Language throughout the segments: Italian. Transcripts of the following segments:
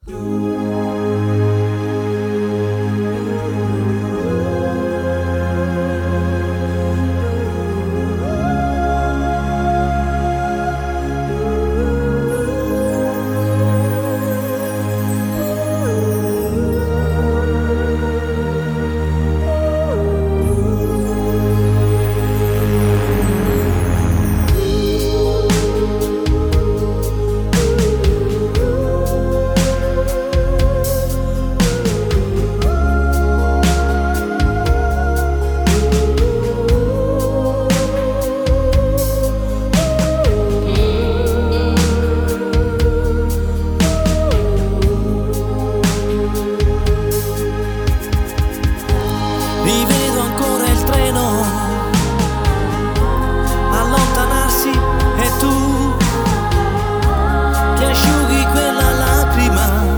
Rivedo ancora il treno allontanarsi e tu ti asciughi quella lacrima.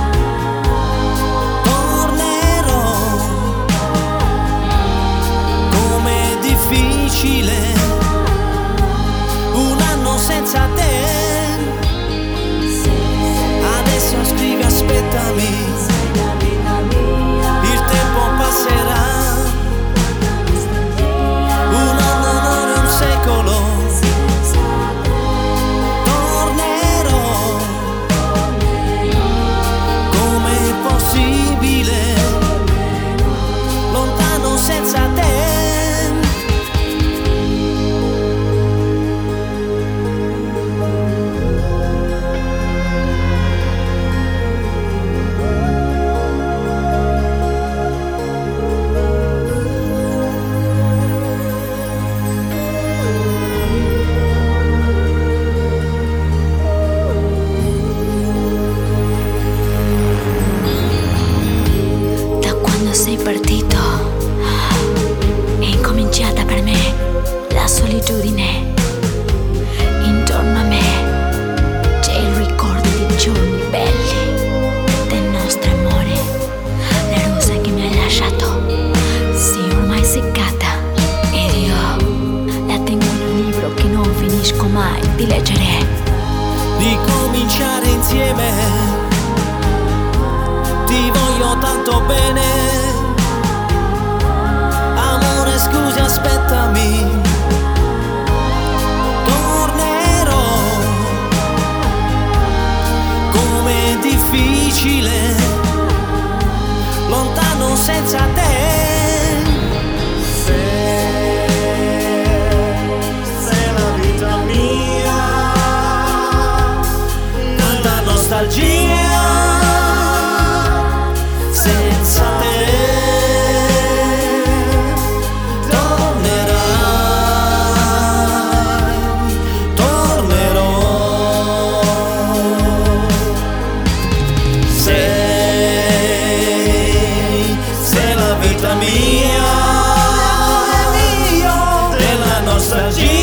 Tornerò, com'è difficile un anno senza te. Adesso scrivi aspettami, il tempo passerà. Senza te da quando sei partito è incominciata per me la solitudine. Intorno a me c'è il ricordo di giorni belli del nostro amore. La rosa che mi hai lasciato si è ormai seccata ed io la tengo in un libro che non finisco mai di leggere. Di cominciare insieme, ti voglio tanto bene. Scusi, aspettami, tornerò, com'è difficile, lontano senza te. Sei la vita mia, tanta nostalgia, senza te. Mia, della nostalgia.